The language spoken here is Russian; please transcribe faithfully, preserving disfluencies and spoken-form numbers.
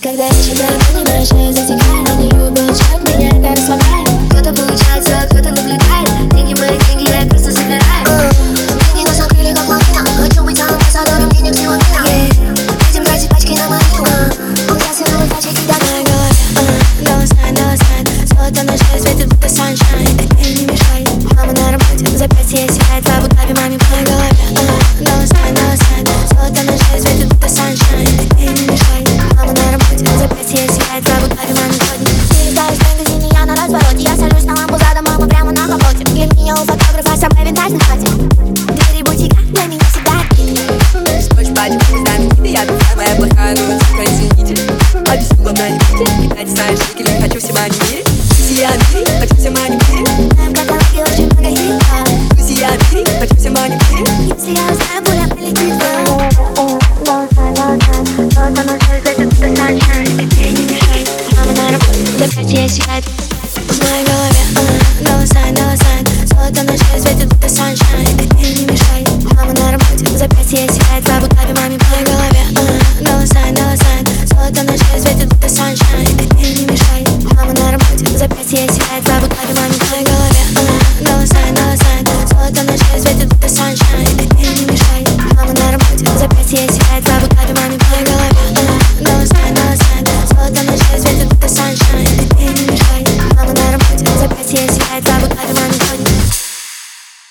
Когда я тебя понимаю, шея затекает, на нее получает, меня это расслабляет. Кто-то получается, кто-то наблюдает. Деньги мои, деньги, я их просто собираю. Деньги нас накрыли как махина. Хочу быть самым амбассадором денег всего мира. Будем тратить пачки на малину. Умчался на удаче, когда в моей голове доллар сайн, доллар сайн. Золото на шее светит, будто sunshine. Эй, не мешай, мама на работе. Запястье сияет, в Абу-Даби, маме в моей голове. Доллар сайн, доллар сайн. Золото на шее светит, будто sunshine. Эй, не мешай, мама на работе. Запястье сияет, в Абу-Даби, маме в моей голове. Перестаю в магазине, я на развороте. Я сажусь на лампу задом, мама прямо на капоте. Для меня у фотографа самая винтажная хате. Двери бутика для меня всегда открыты. Хочешь пати, знаменитый, я тут самая плохая, но тихо извините. Объяснила на лимите, видать, знаешь, шекели, хочу всема не мире. Друзья, мире, хочу всема не мире. В каталоге очень много хитов. Друзья, мире, хочу всема не мире. Если я узнаю, пуля полетит в золото на шее светит, будто sunshine. Эй, не мешай, мама на работе. Запястье сияет в моей голове. Доллар сайн, доллар сайн. Золото на шее светит, будто sunshine. Эй, не мешай, мама на работе. Запястье сияет в Абу-Даби, маме в моей голове. Доллар сайн, доллар сайн. Золото на шее светит, будто sunshine. Эй, не мешай, мама на работе. Запястье сияет в Абу-Даби, маме в моей голове.